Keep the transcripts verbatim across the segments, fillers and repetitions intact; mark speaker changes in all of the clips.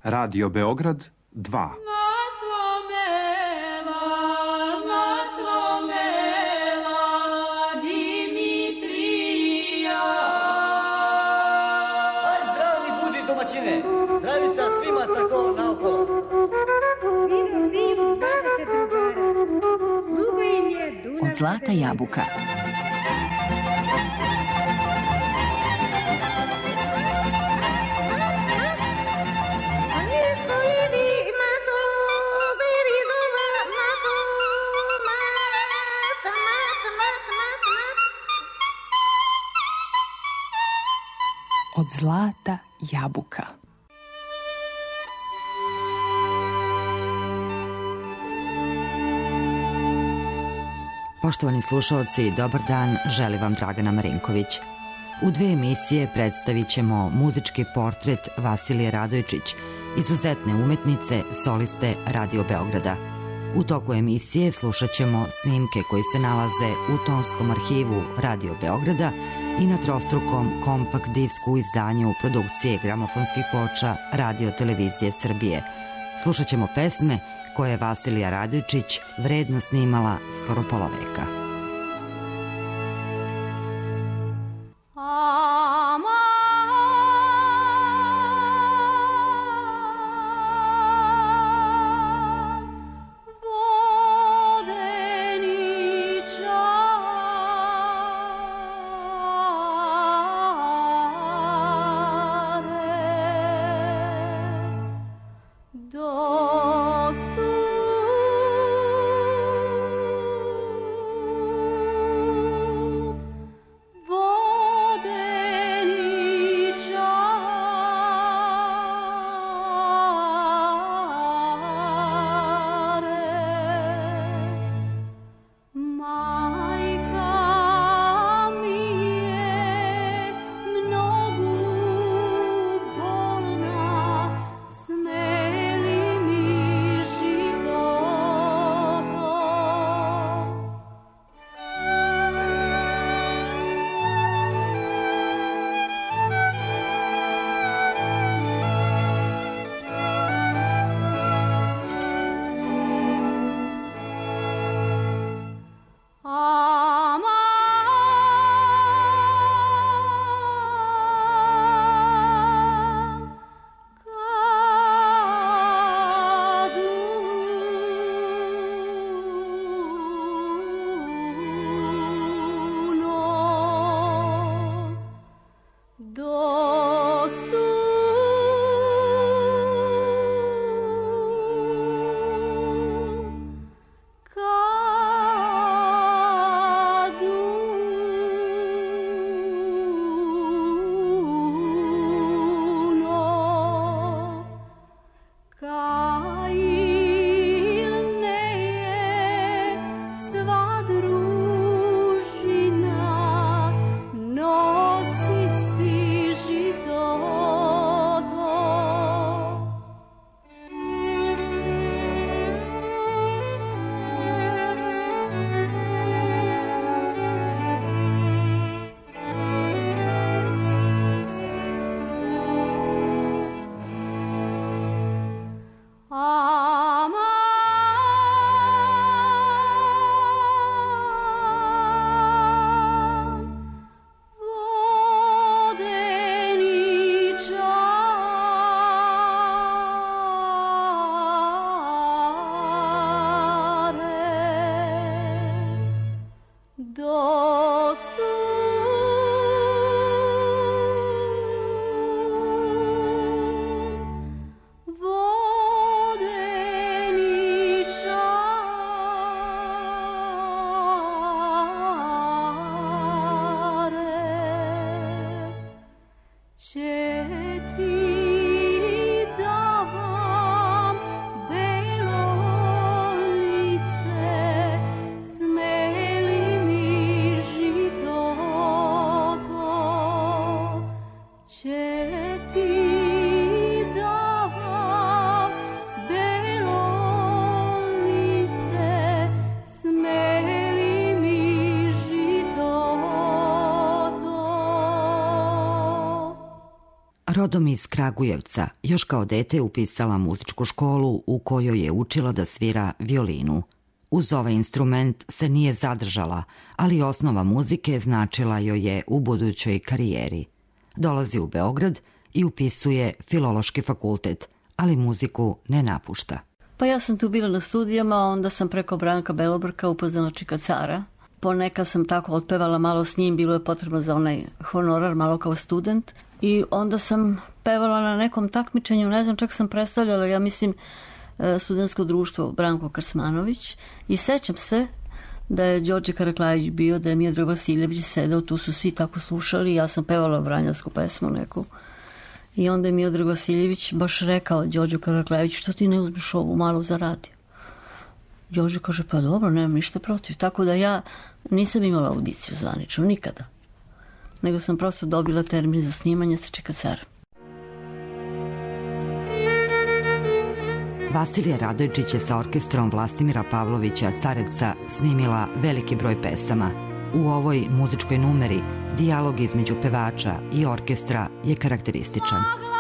Speaker 1: Radio Beograd dva.
Speaker 2: Zdravica svima tako naokolo.
Speaker 3: Vino, vino, zdrave se drugara. Sluga im je Dunav.
Speaker 4: Od zlata jabuka. Od zlata jabuka.
Speaker 5: Poštovani slušalci, dobar dan, želi vam Dragana Marinković. U dve emisije predstavit ćemo muzički portret Vasilije Radojčić, izuzetne umetnice, soliste Radio Beograda. U toku emisije slušat ćemo snimke koji se nalaze u tonskom arhivu Radio Beograda i na trostrukom kompakt disku izdanju produkcije gramofonskih ploča Radio Televizije Srbije. Slušat ćemo pesme koje je Vasilija Radojčić vredno snimala skoro pola veka.
Speaker 6: Dostu
Speaker 5: Rodom iz Kragujevca, još kao dete upisala muzičku školu u kojoj je učila da svira violinu. Uz ovaj instrument se nije zadržala, ali osnova muzike značila joj je u budućoj karijeri. Dolazi u Beograd i upisuje Filološki fakultet, ali muziku ne napušta.
Speaker 6: Pa ja sam tu bila na studijama, onda sam preko Branka Belobrka upoznala Čika Cara. Ponekad sam tako otpevala malo s njim, bilo je potrebno za onaj honorar, malo kao student. I onda sam pevala na nekom takmičenju, ne znam, čak sam predstavljala, ja mislim, studentsko društvo Branko Krsmanović. I sećam se da je Đorđe Karaklajić bio, da je Miodrag Vasiljević sedeo, tu su svi tako slušali, ja sam pevala vranjavsku pesmu neku. I onda je Miodrag Vasiljević baš rekao Đorđu Karaklajiću, što ti ne uzmeš ovu malu za radio? Đorđe kaže, pa dobro, nemam ništa protiv. Tako da ja nisam imala audiciju zvaničnu, nikada. Nego sam prosto dobila termin za snimanje sa Čika Cara.
Speaker 5: Vasilija Radojčić je sa orkestrom Vlastimira Pavlovića Carevca snimila veliki broj pesama. U ovoj muzičkoj numeri dijalog između pevača i orkestra je karakterističan.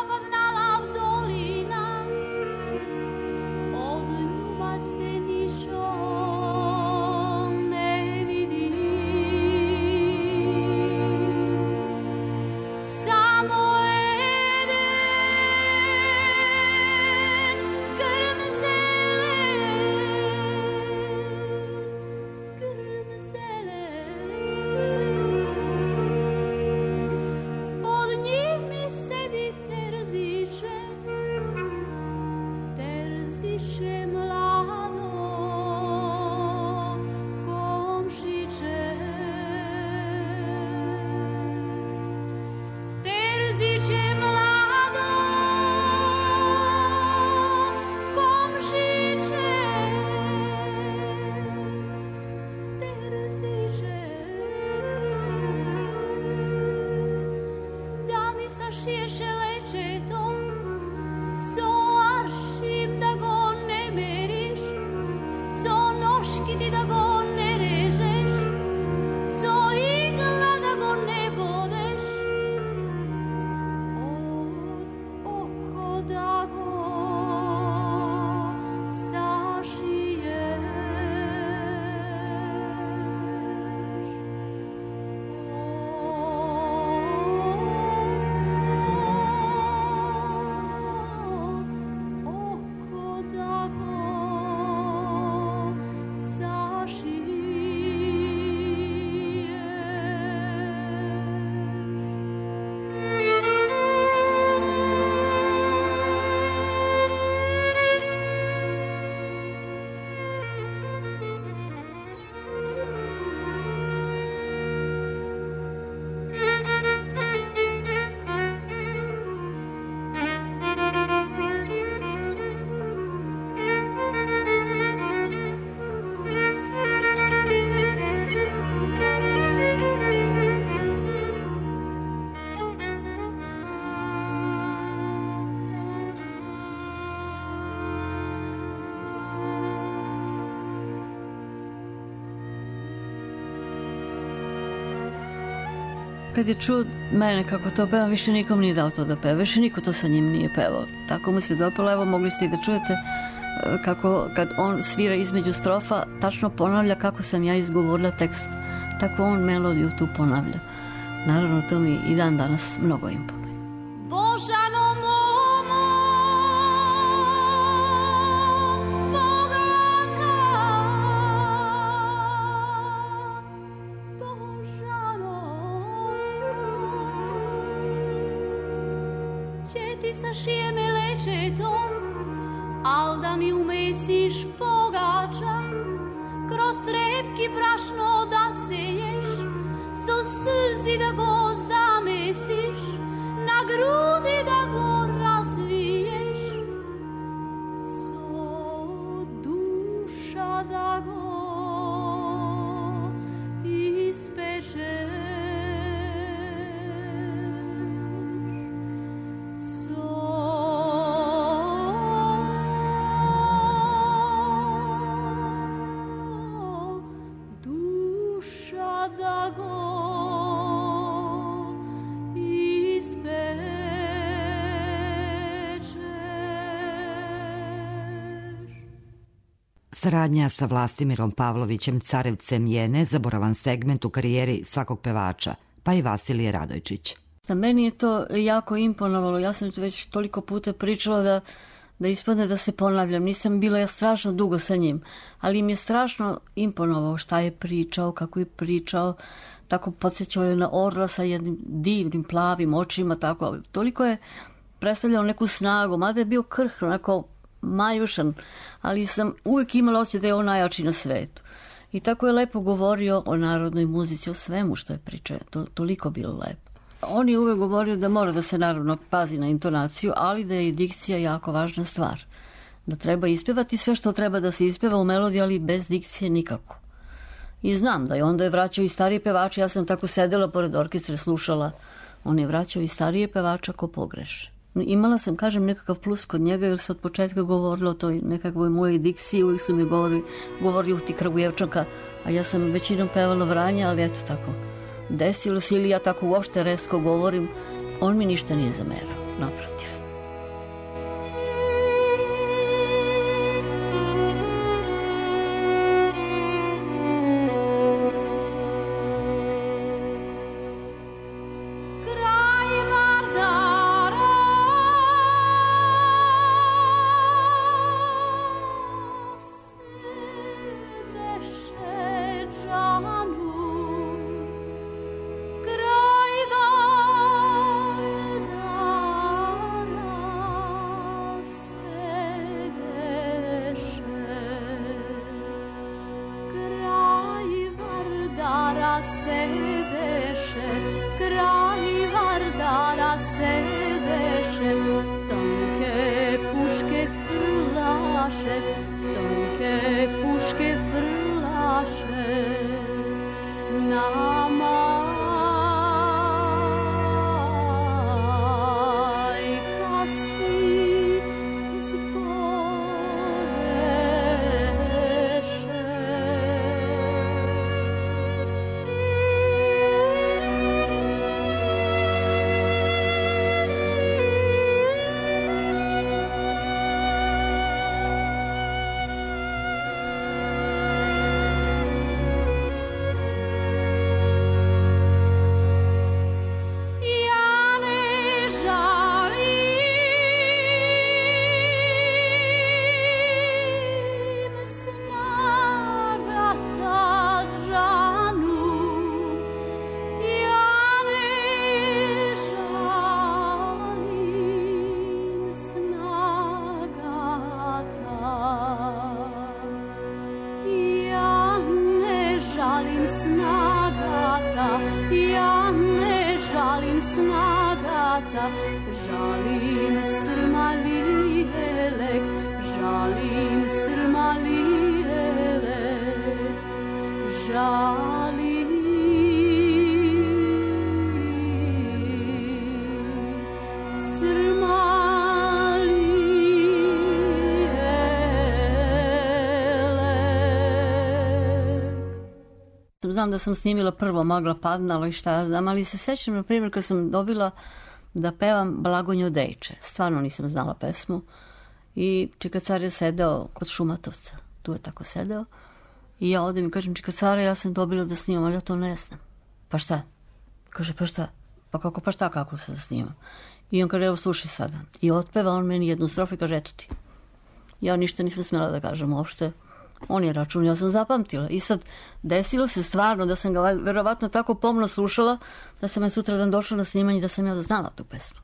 Speaker 6: Kad je čuo mene kako to pevam, više nikom nije dao to da peva, više niko to sa njim nije pevao. Tako mu se dopalo, evo mogli ste i da čujete kako kad on svira između strofa, tačno ponavlja kako sam ja izgovorila tekst. Tako on melodiju tu ponavlja. Naravno, to mi i dan danas mnogo imponuje.
Speaker 7: Božano momo, bogata, Božano, će ti sašije me lečeto, al da mi umesiš pogača, kroz trepki brašno da seješ, so suzi da go zamesiš, na grudi da go razviješ, so duša da go ispečeš, so duša da go ispečeš.
Speaker 5: Saradnja sa Vlastimirom Pavlovićem Carevcem je nezaboravan segment u karijeri svakog pevača, pa i Vasilije Radojčić.
Speaker 6: Za meni je to jako imponovalo, ja sam to već toliko puta pričala da, da ispadne da se ponavljam. Nisam bila ja strašno dugo sa njim, ali im je strašno imponovao šta je pričao, kako je pričao, tako podsjećao je na orla sa jednim divnim plavim očima, tako, toliko je predstavljao neku snagu, mada je bio krh, onako majušan, ali sam uvijek imala osjećaj da je on najjači na svetu. I tako je lepo govorio o narodnoj muzici, o svemu što je pričao, to toliko bilo lepo. On je uvijek govorio da mora da se naravno pazi na intonaciju, ali da je dikcija jako važna stvar. Da treba ispevati sve što treba da se ispeva u melodiji, ali bez dikcije nikako. I znam da je onda je vraćao i starije pevače, ja sam tako sedela pored orkestra, slušala, on je vraćao i starije pevača ko pogreše. Imala sam, kažem, nekakav plus kod njega, jer se od početka govorilo o toj nekakvoj mojoj dikciji, uvijek su mi govorili, govorili ti Kragujevčanka, a ja sam većinom pevala Vranja, ali eto tako. Desilo se ili ja tako uopšte resko govorim, on mi ništa nije zamerao, naprotiv. Znam da sam snimila prvo Magla padnala i šta ja znam, ali se sećam, na primjer, kad sam dobila da pevam Blagonjo Dejče. Stvarno nisam znala pesmu. I Čika car je sedeo kod Šumatovca. Tu je tako sedeo. I ja odem i kažem, Čika care, ja sam dobila da snimam, ali ja to ne znam. Pa šta? Kaže, pa šta? Pa kako, pa šta, kako se da snimam? I on kaže, evo, slušaj sada. I otpeva on meni jednu strofu i kaže, eto ti. Ja ništa nisam smjela da kažem uopšte. On je račun, ja sam zapamtila. I sad, desilo se stvarno da sam ga verovatno tako pomno slušala da sam je sutra dan došla na snimanje da sam ja znala tu pesmu.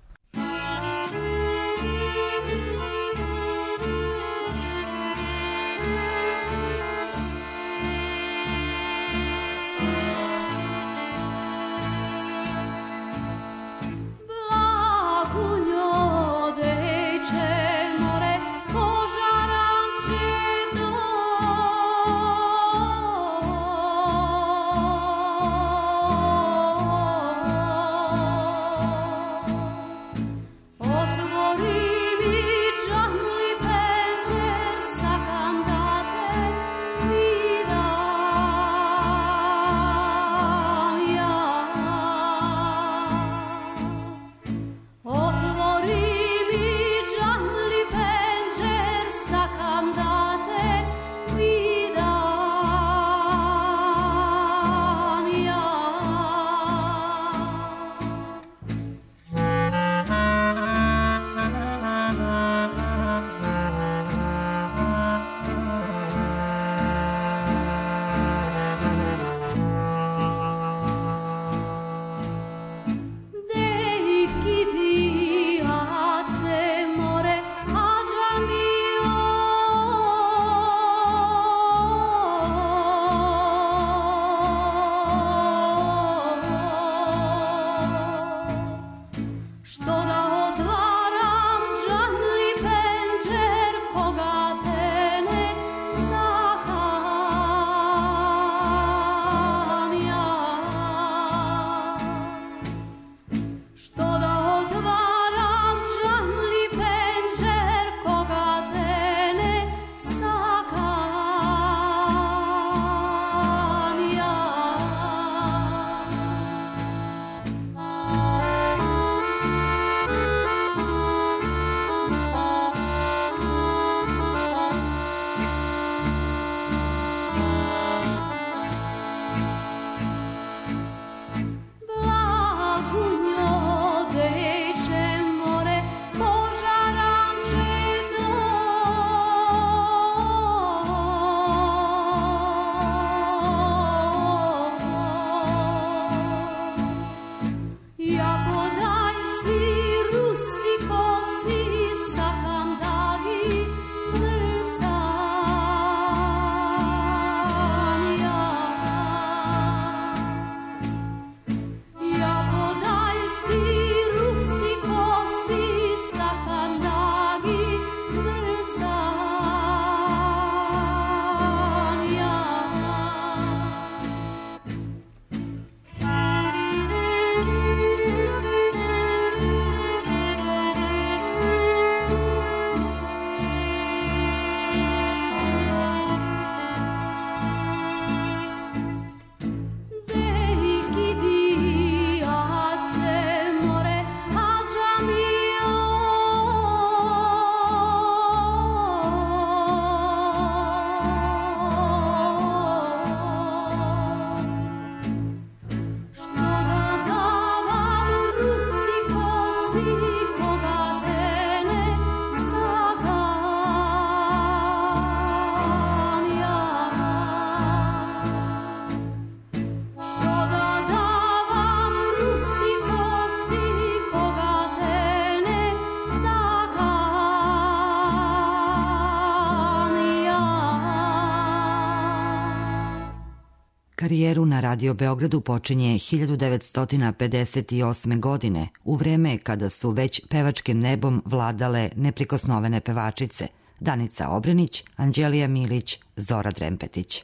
Speaker 5: Karijeru na Radio Beogradu počinje hiljadu devetsto pedeset osme. godine, u vreme kada su već pevačkim nebom vladale neprikosnovene pevačice Danica Obrenić, Anđelija Milić, Zora Drempetić.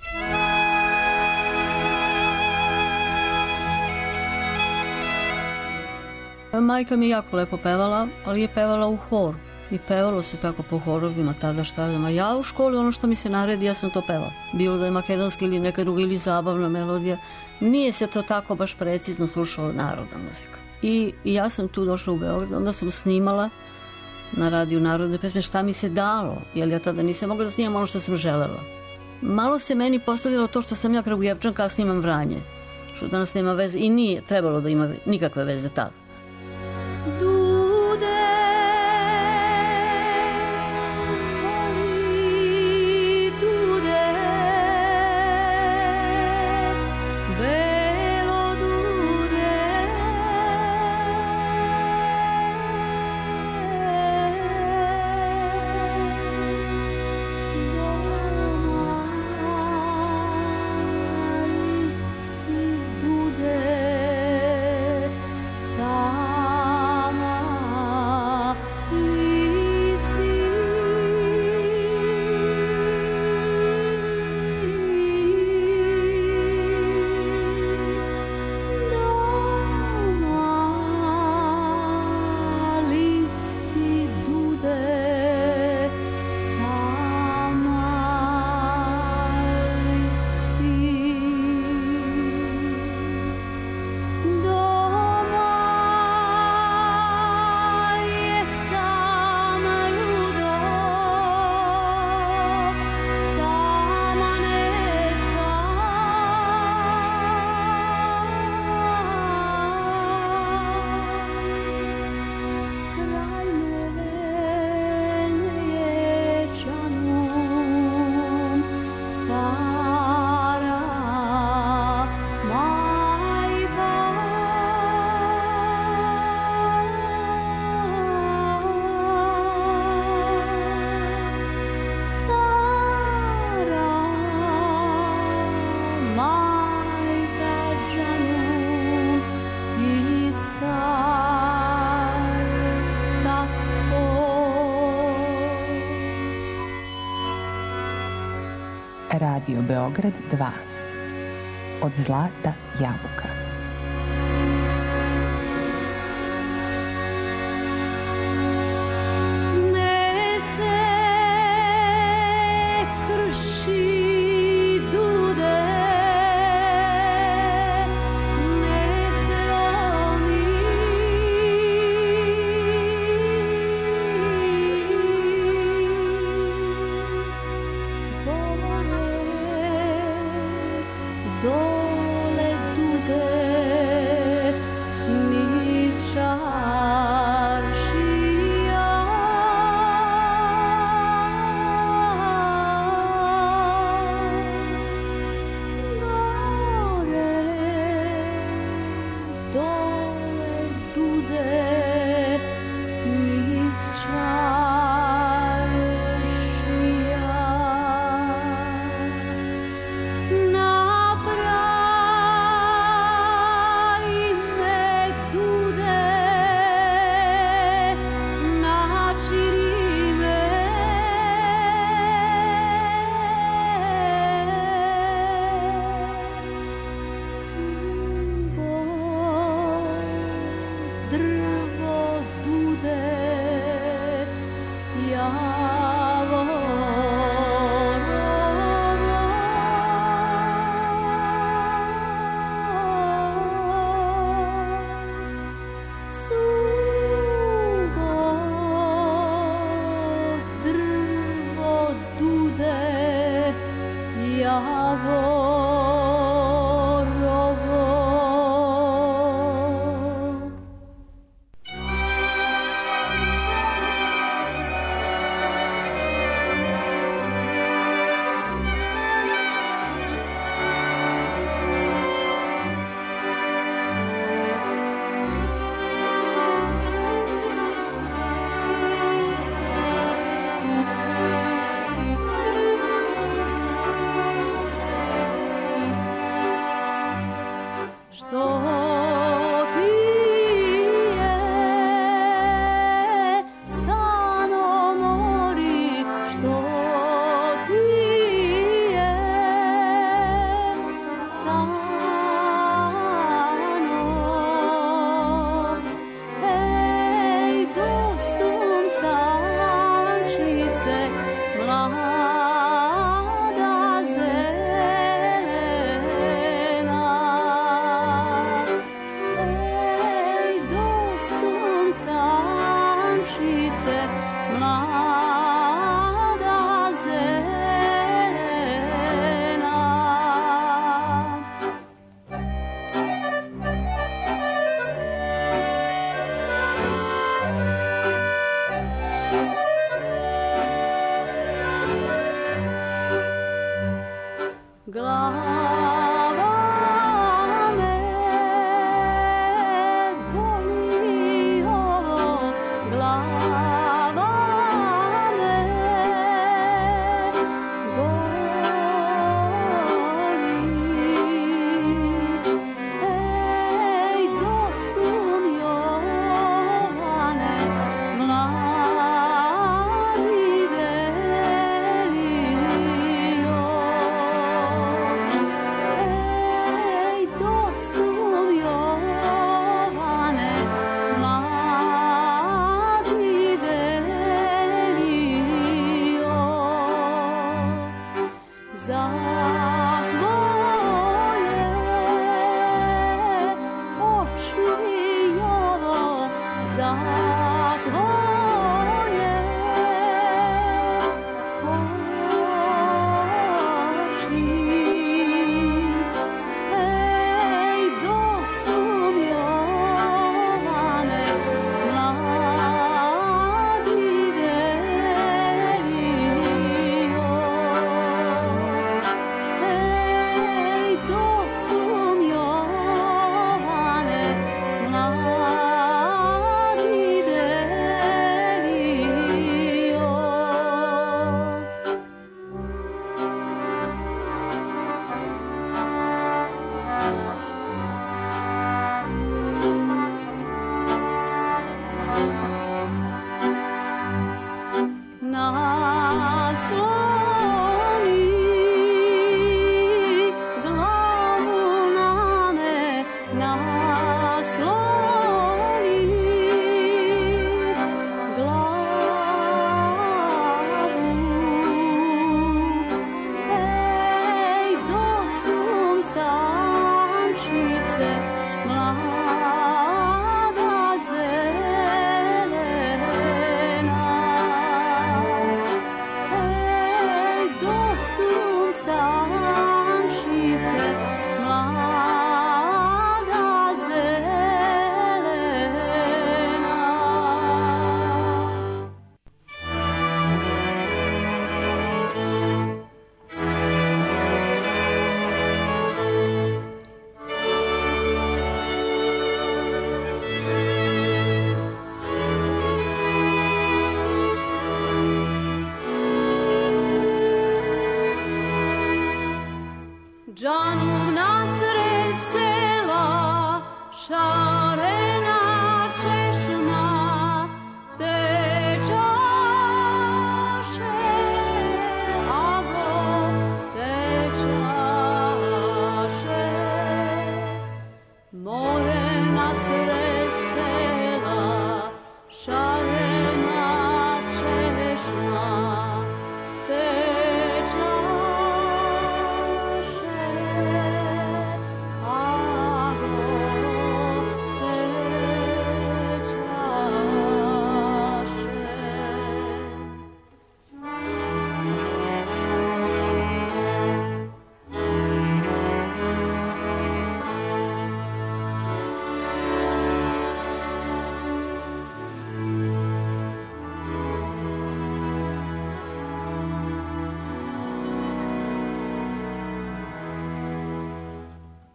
Speaker 6: Majka mi jako lepo pevala, ali je pevala u horu. I pevalo se tako po horovima tada šta znam. A ja u školi ono što mi se naredi, ja sam to pevala. Bilo da je makedonski ili neka druga ili zabavna melodija. Nije se to tako baš precizno slušalo narodna muzika. I, i ja sam tu došla u Beograd, onda sam snimala na radiju Narodne pesme šta mi se dalo, jer ja tada nisam mogla da snimam ono što sam želela. Malo se meni postavilo to što sam ja Kragujevčanka, a snimam Vranje. Što danas nema veze i nije trebalo da ima nikakve veze tada.
Speaker 4: Radio Beograd dva. Od zlata jabuka.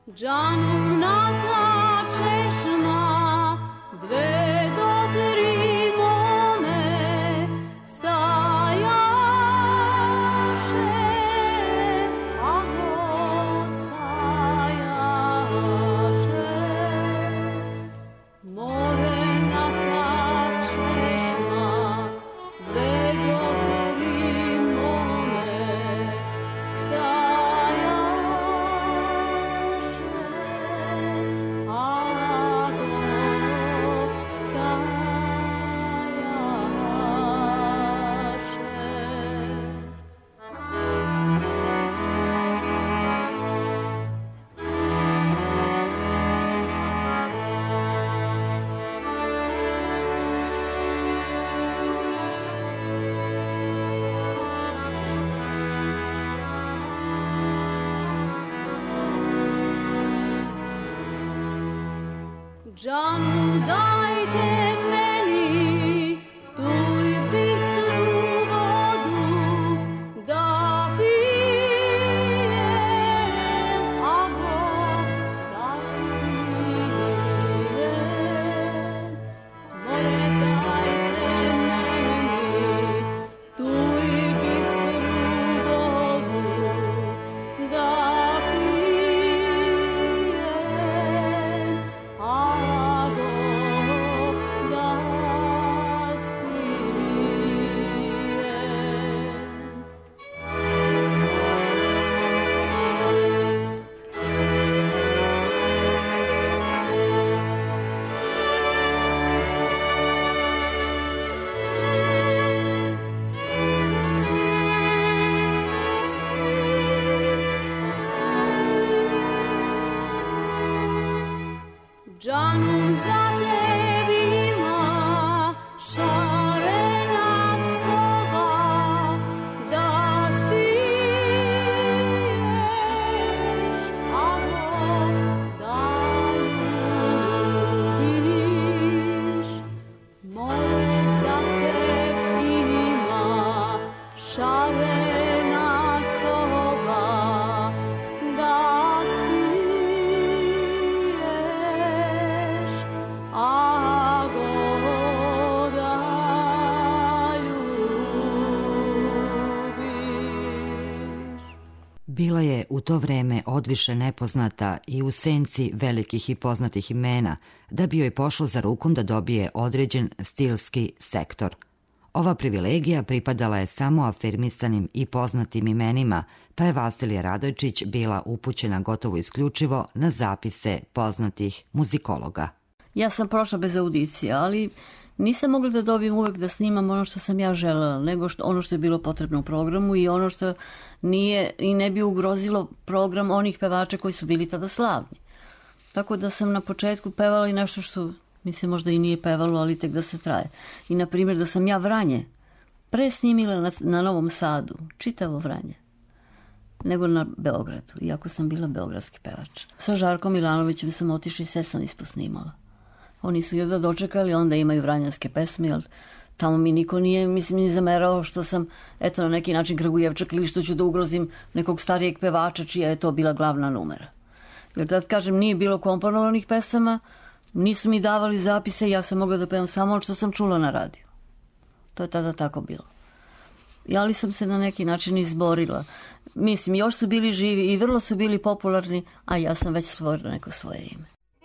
Speaker 7: Džanu nata češma, dve do tri mome stajaše, amo stajaše. More nata češma, dve do tri mome stajaše. Džanu dajte meni tuj bistru vodu da pijem, amo da spijem. More dajte meni tuj bistru vodu da pijem, amo Džanum za tebima šarena soba da spiješ, amo da ljubiš. More za tebima šarena soba da spiješ, ako da ljubiš.
Speaker 5: Bila je u to vreme odviše nepoznata i u senci velikih i poznatih imena, da bi joj pošlo za rukom da dobije određen stilski sektor. Ova privilegija pripadala je samo afirmisanim i poznatim imenima, pa je Vasilija Radojčić bila upućena gotovo isključivo na zapise poznatih muzikologa.
Speaker 6: Ja sam prošla bez audicije, ali nisam mogla da dobijem uvek da snimam ono što sam ja želela, nego što, ono što je bilo potrebno u programu i ono što nije i ne bi ugrozilo program onih pevača koji su bili tada slavni. Tako da sam na početku pevala i nešto što mi se možda i nije pevalo, ali tek da se traje. I na primjer da sam ja Vranje pre snimila na, na Novom Sadu, čitavo Vranje, nego na Beogradu, iako sam bila beogradski pevač. Sa Žarkom Milanovićem sam otišla i sve sam isposnimala. Oni su jedva dočekali, onda imaju vranjanske pesme, jer tamo mi niko nije, mislim, ni zamerao što sam, eto, na neki način Kragujevčak ili što ću da ugrozim nekog starijeg pevača čija je to bila glavna numera. Jer tad, kažem, nije bilo komponovanih pesama, nisu mi davali zapise, ja sam mogla da pevam samo ono što sam čula na radiju. To je tada tako bilo. Ali sam se na neki način izborila. Mislim, još su bili živi i vrlo su bili popularni, a ja sam već stvorila neko svoje ime.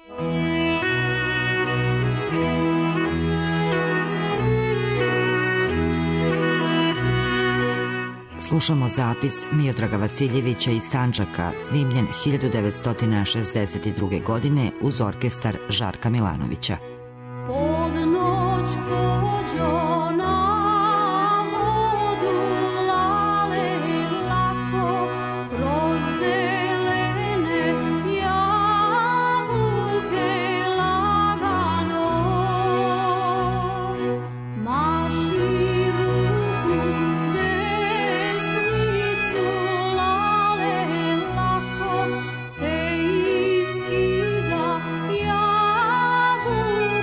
Speaker 5: Slušamo zapis Miodraga Vasiljevića iz Sandžaka, snimljen hiljadu devetsto šezdeset druge. godine uz orkestar Žarka Milanovića.
Speaker 7: Pod noć pođo na vodu, lale lako kroz zelene jabuke lagano. Maši ruku desnicu, lale lako te iskida jabuke.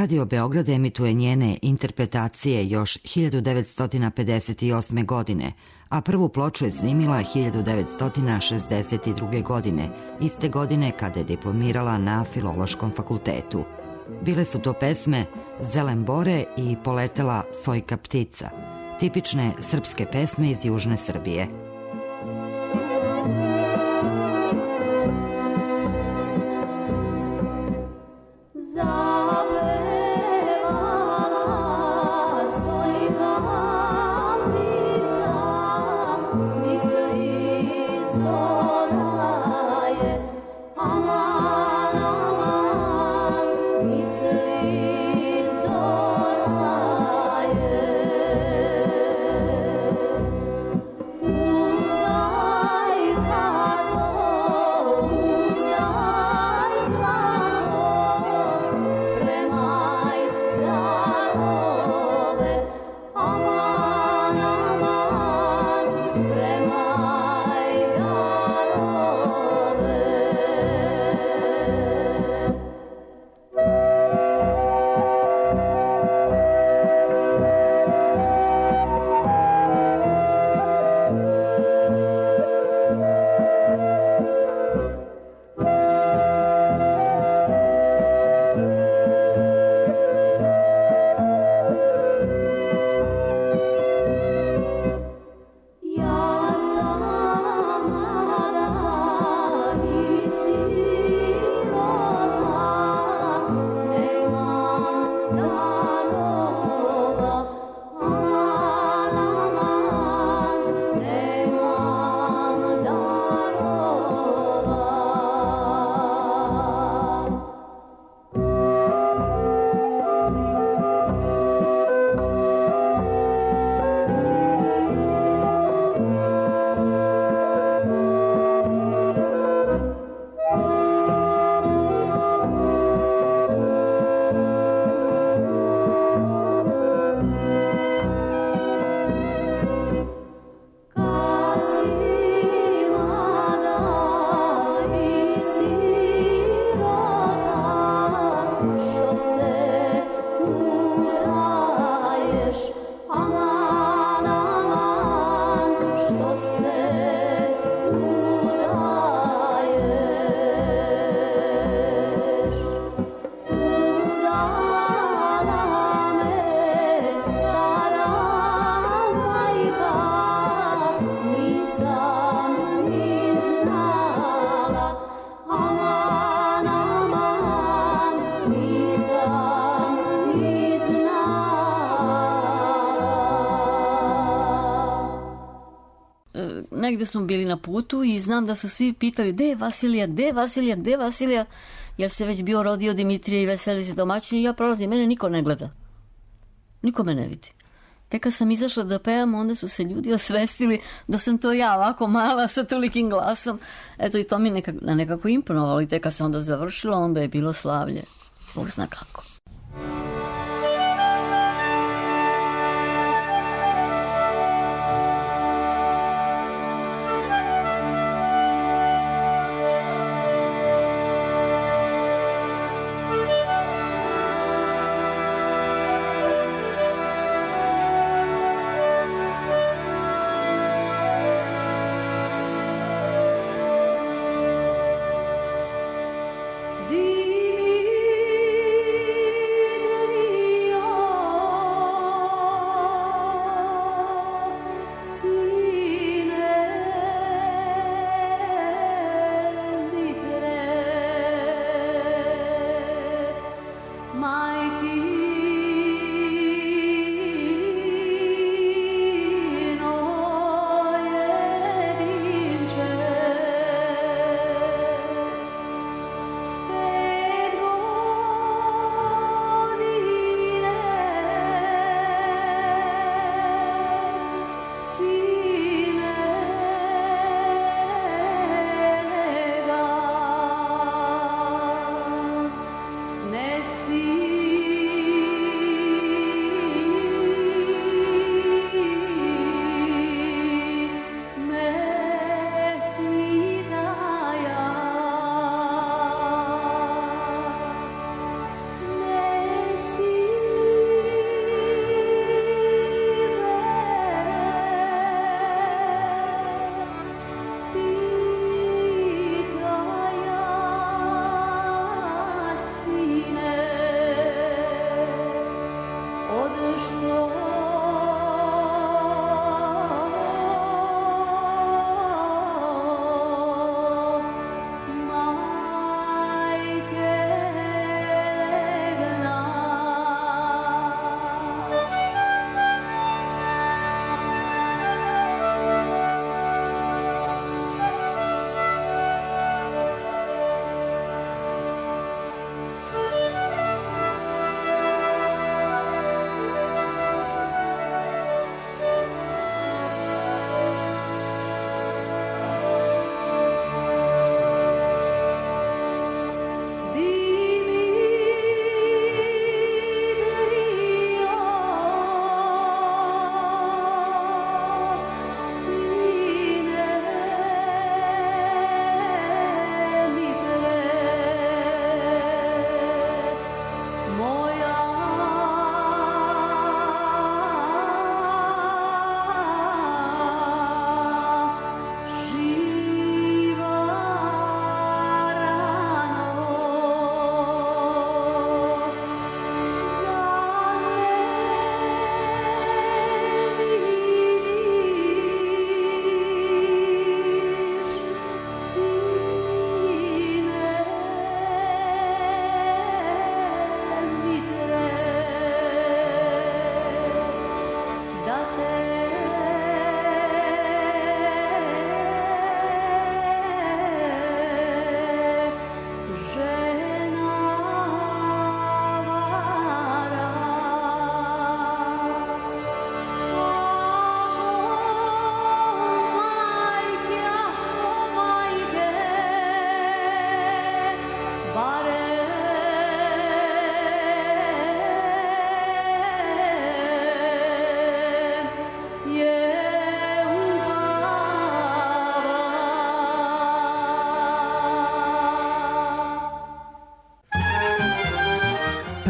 Speaker 5: Radio Beograd emituje njene interpretacije još hiljadu devetsto pedeset osme. godine, a prvu ploču je snimila hiljadu devetsto šezdeset druge. godine, iste godine kada je diplomirala na Filološkom fakultetu. Bile su to pesme Zelen bore i Poletela sojka ptica, tipične srpske pesme iz južne Srbije.
Speaker 6: Negde smo bili na putu i znam da su svi pitali gde je Vasilija, gde je Vasilija, gde je Vasilija, jer se već bio rodio Dimitrije i veseli se domaćini i ja prolazim, mene niko ne gleda. Niko me ne vidi. Tek kad sam izašla da pevam, onda su se ljudi osvestili da sam to ja, ovako mala, sa tolikim glasom. Eto, i to mi nekako, nekako imponovalo i tek kad sam onda završila, onda je bilo slavlje. Bog zna kako.
Speaker 3: Dimmi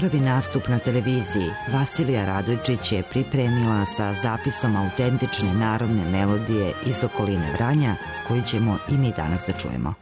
Speaker 5: prvi nastup na televiziji Vasilija Radojčić je pripremila sa zapisom autentične narodne melodije iz okoline Vranja, koju ćemo i mi danas da čujemo.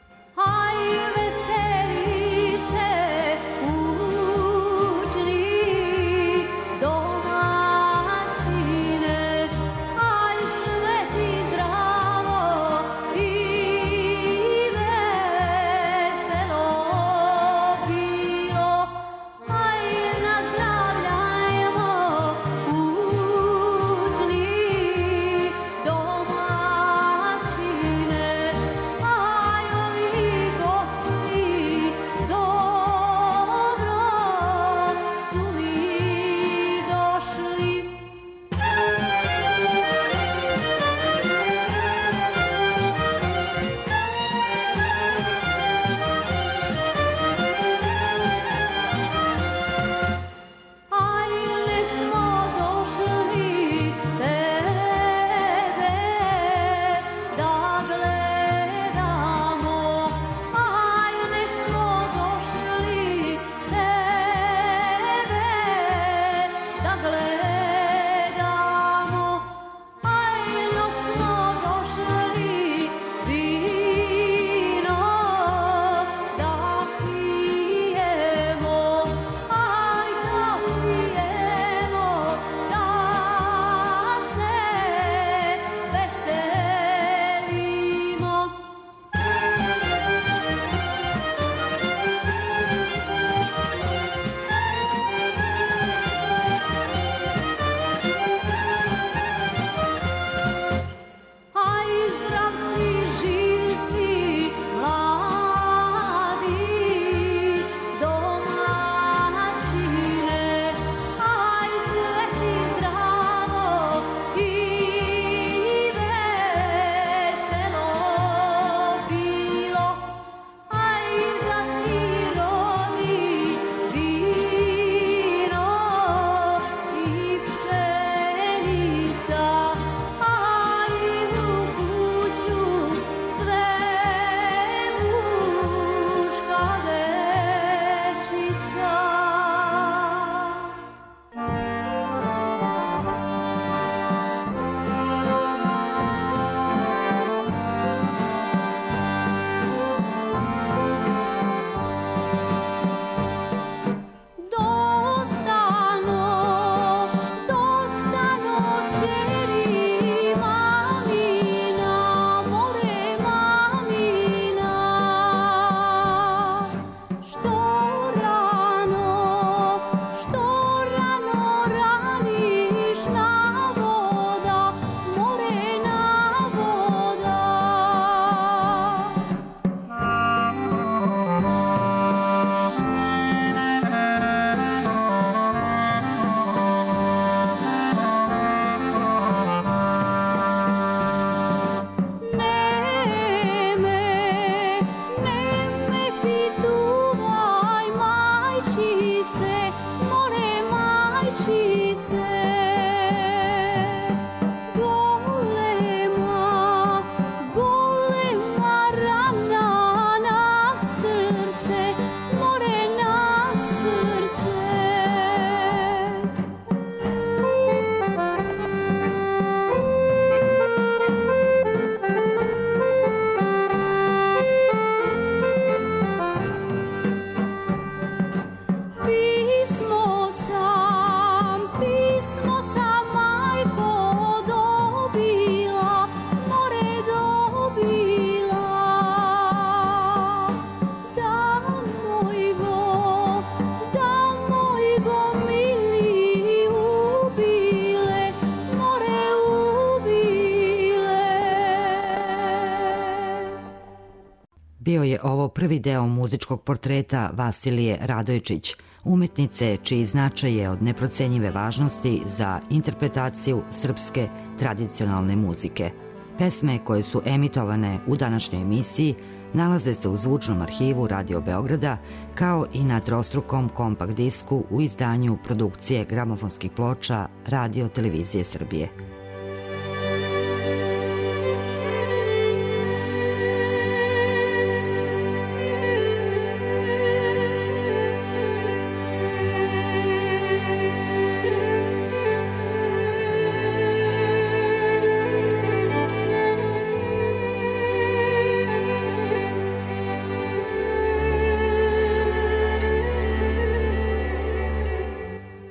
Speaker 5: Bio je ovo prvi deo muzičkog portreta Vasilije Radojčić, umetnice čiji značaj je od neprocenjive važnosti za interpretaciju srpske tradicionalne muzike. Pesme koje su emitovane u današnjoj emisiji nalaze se u zvučnom arhivu Radio Beograda, kao i na trostrukom kompakt disku u izdanju produkcije gramofonskih ploča Radio Televizije Srbije.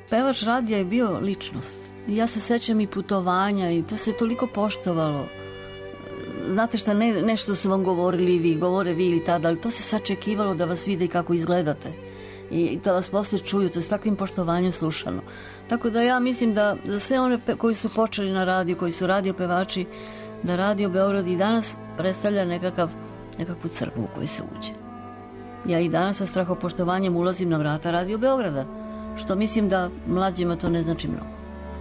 Speaker 6: pevač radija je bio ličnost. Ja se sećam i putovanja i to se toliko poštovalo. Znate šta, ne, nešto su vam govorili vi, govore vi ili tada, ali to se sačekivalo da vas vide i kako izgledate. I da vas posle čuju, to je s takvim poštovanjem slušano. Tako da ja mislim da za sve one pe- koji su počeli na radiju, koji su radio pevači, da Radio Beograd i danas predstavlja nekakav, nekakvu crkvu u kojoj se uđe. Ja i danas sa strahopoštovanjem ulazim na vrata Radio Beograda, što mislim da mlađima to ne znači mnogo.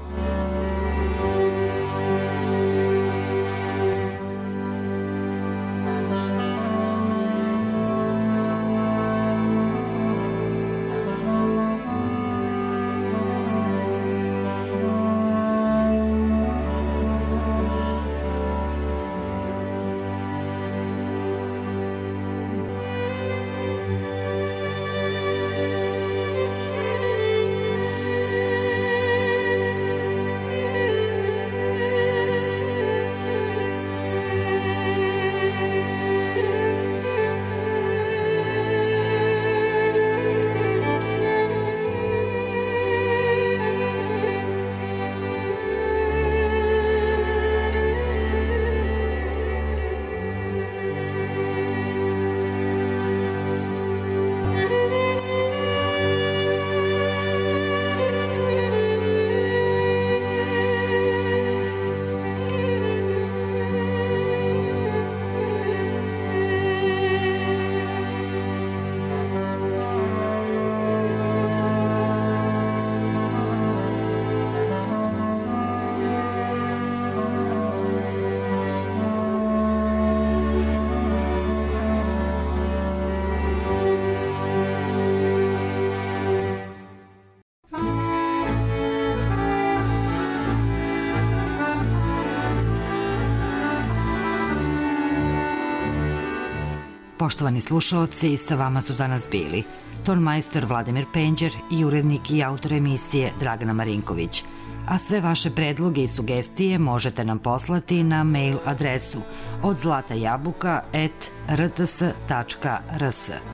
Speaker 5: Poštovani slušaoci, sa vama su danas bili tonmajstor Vladimir Penđer i urednik i autor emisije Dragana Marinković. A sve vaše predloge i sugestije možete nam poslati na mail adresu od zlata jabuka at r t s tačka r s.